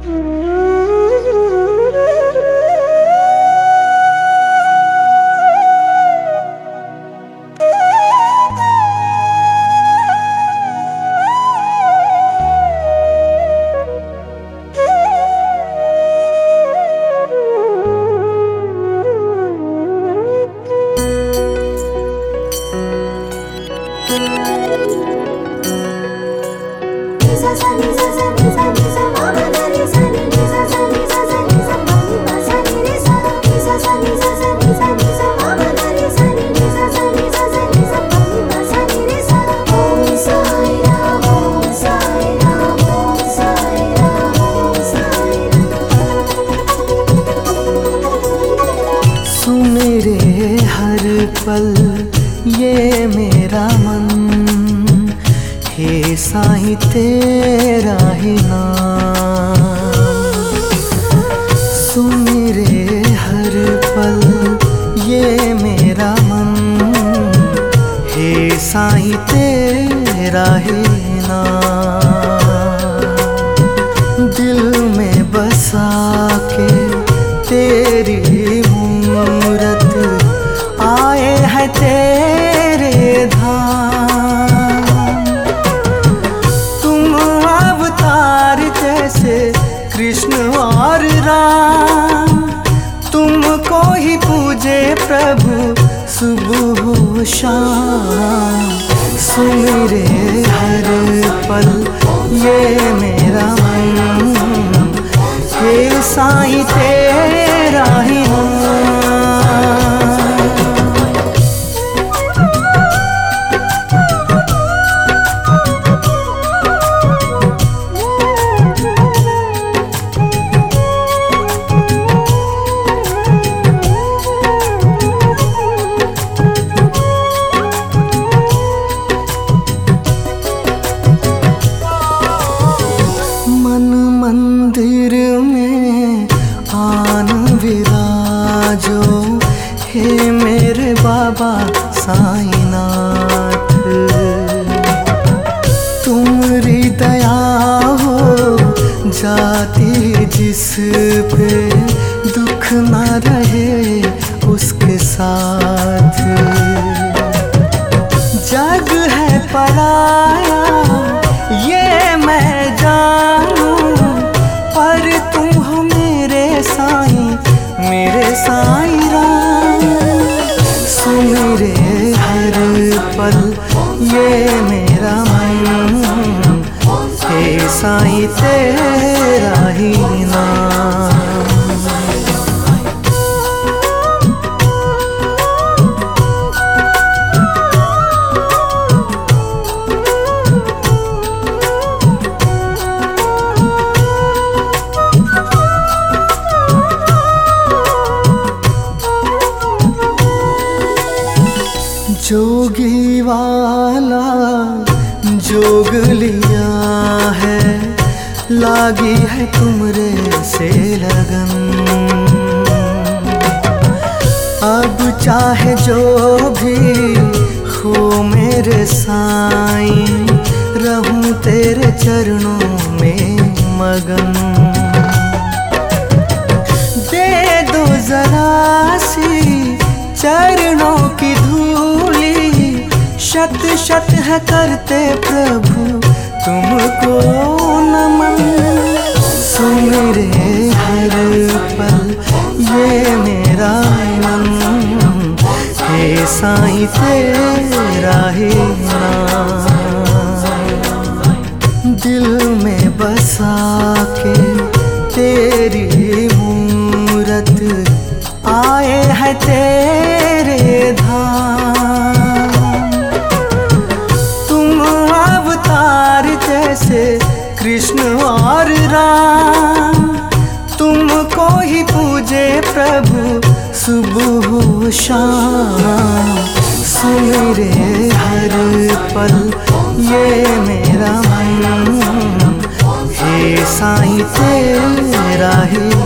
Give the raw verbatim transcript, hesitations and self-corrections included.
Sumire हर पल ये मेरा मन, हे साईं तेरा ही नाम। सुमिरे हर पल ये मेरा मन, हे साईं तेरा ही नाम। दिल में बसा के तेरी मूरत आए है तेरे धाम। तुम अवतार जैसे कृष्ण और राम, तुमको ही पूजे प्रभु सुबह हो शाम। सुमिरे हर पल ये मेरा मन, हे साईं तेरा ही नाम। मंदिर में आन विराजो, हे मेरे बाबा साईनाथ। तुम्हारी दया हो जाती जिस पे, दुख न रहे उसके साथ। जग है पराया ये मैं जानूं, पर तुम हो मेरे साईं, मेरे साईं राम। सुमिरे हर पल ये मेरा मन, हे साईं तेरा ही नाम। जोगी वाला जोग लिया है, लागी है तुमरे से लगन। अब चाहे जो भी हो मेरे साईं, रहूं तेरे चरणों में मगन। दे दो जरा सी चरणों की धूली, शत शत है करते प्रभु तुमको नमन। सुमिरे हर पल ये मेरा मन, हे साईं तेरा ही नाम। दिल में बसा के तेरी मूरत आए है तेरे धाम। तुम अवतार जैसे कृष्ण और राम, तुमको ही पूजे प्रभु सुबह हो शाम। सुमिरे हर पल ये मेरा मन, हे साईं तेरा ही